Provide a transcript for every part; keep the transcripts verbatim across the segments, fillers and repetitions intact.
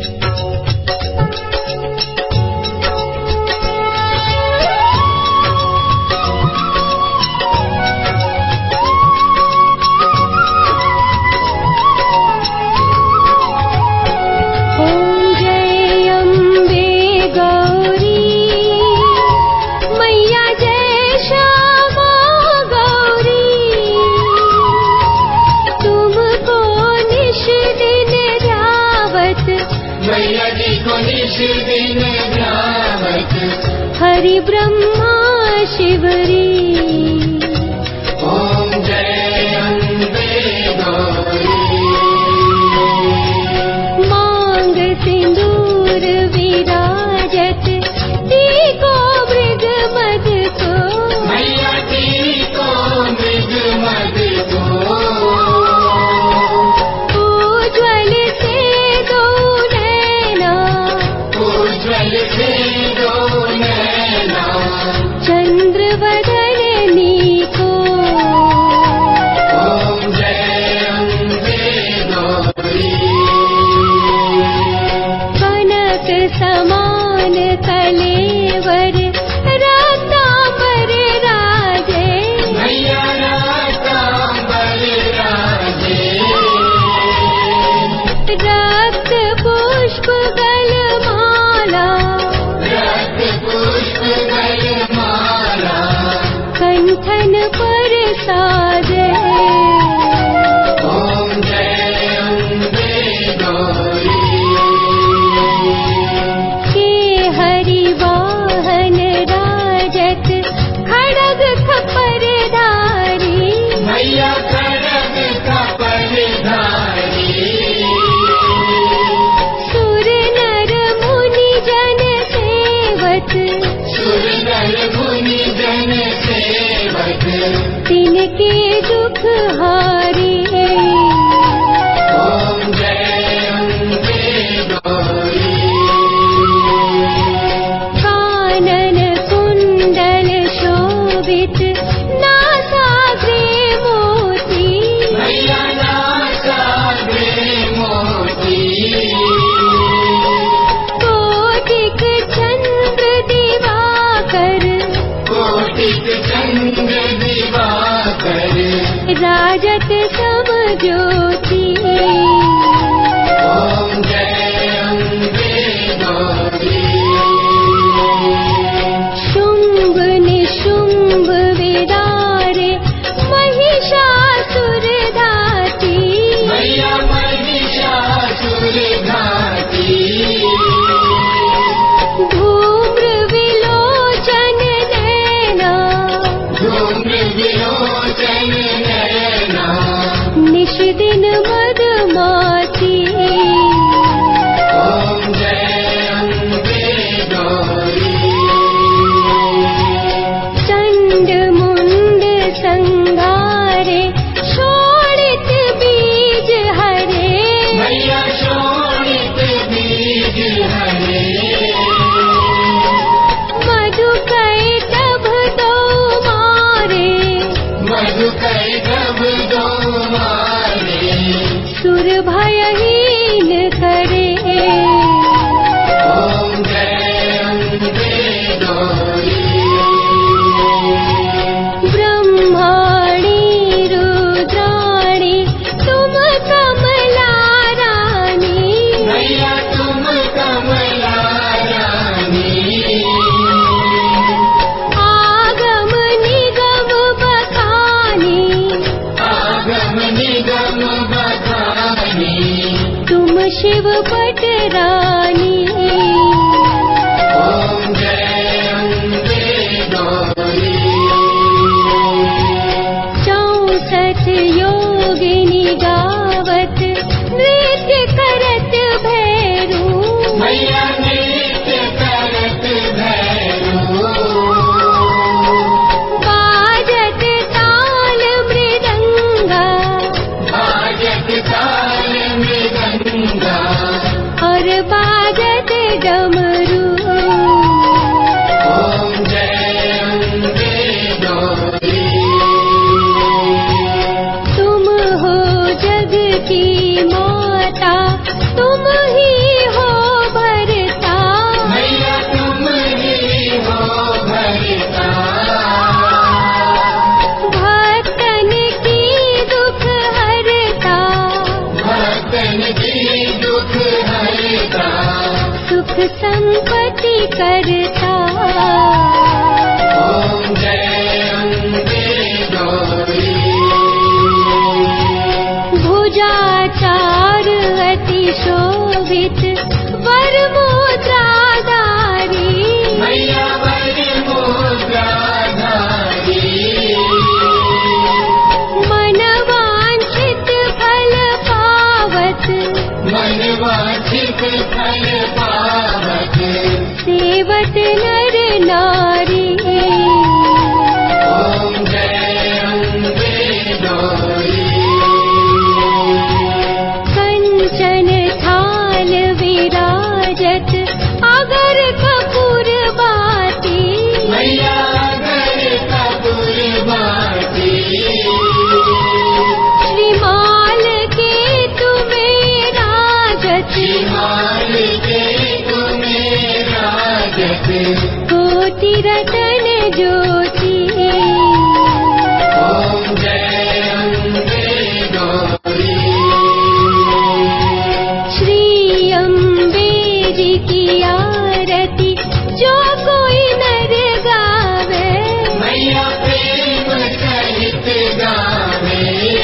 हरि ब्रह्मा शिवरी ओम जय अम्बे गौरी। मांग सिंदूर विराजत टीको मृग मद को मैया टीको मृग मद को। उज्ज्वल से दो नैना उज्ज्वल से दो नैना चंद्र वदनी को। ओम जय अम्बे गौरी। कनक समान कलेवर रत्नांबर राजे मैया रत्नांबर राजे। रक्त पुष्प गलमाला रक्त पुष्प गलमाला कंठन पर साजे। ओम जय अम्बे गौरी। के हरि वाहन राजत खड़ग खपरधारी मैया खड़ग खपरधारी। सुर नर मुनि जन सेवत सुर नर मुनि जन सेवक तिनके दुख हारी। ओम जय अम्बे गौरी। कानन कुंडल शोभित नासाग्रे मोती मैया नासाग्रे मोती। कोटिक चंद्र दिवाकर कोटिक चंद्र दिवाकर राजत सम ज्योति। ओम जय अम्बे गौरी। शुंभ निशुंभ विदारे महिषासुर धाती मैया महिषासुर घाती। धूम्र विलोचन नैना धूम्र विलोचन नैना निश दिन मदमाती। ओम जय अम्बे गौरी। चंड मुंड संघारे शोणित बीज हरे मैया शोणित बीज हरे। मधु कैटभ दो मारे मधुकर कब दो मारे। सुर भयहीन करे। ओम जय अम्बे गौरी। ब्रह्माणी रुद्राणी तुम कमला रानी मैया तुम कमला रानी। आगम निगम बखानी आगम निगम बखानी तुम शिव पटरानी। ओम जय अम्बे गौरी। चौसठ योगिनी गावत नृत्य करत भैरू मैया नृत्य करत भैरू। बाजत ताल मृदंगा बाजत ताल मृदंगा और बाजत डमरू। ओम जय अम्बे गौरी। तुम हो जग की माता तुम ही हो संपत्ति करता। ओम जय अम्बे गौरी। भुजाचार अति शोभित वर मुद्राधारी। मैया वर मुद्राधारी। मन वांछित फल पावत। मन वांछित फल पावत। सेवत नर नारी। ओम जय अम्बे गौरी। कंचन थाल विराजत अगर कपूर बाती। मैया अगर कपूर बाती। श्रीमाल के तुम्हें राजत। श्रीमाल के तुम्हें राजत। कोटि रतन ज्योति। ओम जय अम्बे गौरी। श्री अम्बे जी की आरती जो कोई नर गावे। मैया प्रेम सहित गावे।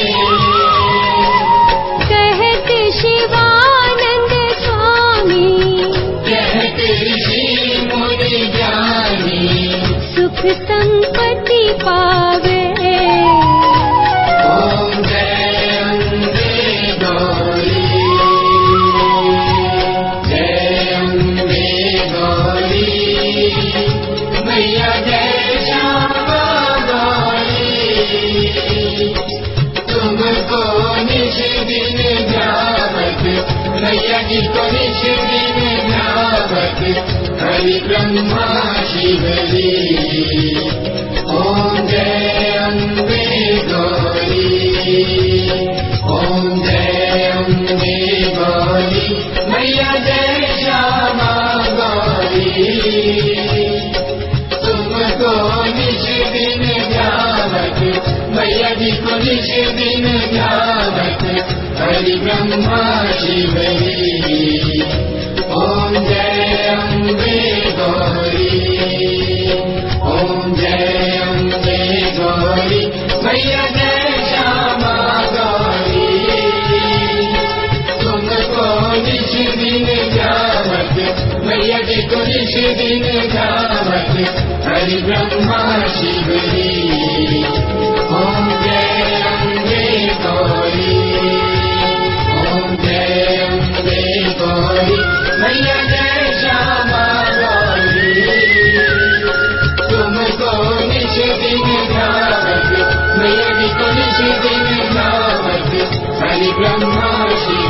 कहत शिवानंद स्वामी। कहत ऋषि मुनि ज्ञानी। सुख संपत्ति पावे। ओम जय अम्बे गौरी। जय अम्बे गौरी। मैया जय श्यामा गौरी। तुमको निश दिन ध्यावत। मैया जी को निश दिन ध्यावत। हरि ब्रह्मा शिवरी। ओम जय अम्बे गौरी। ओम जय अम्बे गौरी। मैया जय श्यामा गौरी। तुमको निश दिन ध्यावत। मैया जी को निश दिन ध्यावत। हरि ब्रह्मा शिवरी। ओम जय अम्बे गौरी। ओम जय अम्बे गौरी। मैया जय श्यामा गौरी। तुमको निश दिन ध्यावत। मैया जी को निश दिन ध्यावत। हरि ब्रह्मा शिवरी। ओम जय अम्बे गौरी। ओम जय अम्बे गौरी। मैया जय श्यामा गौरी। तुमको निश दिन ध्यावत। मैया जी को निश दिन ध्यावत। हरि ब्रह्मा शिवरी।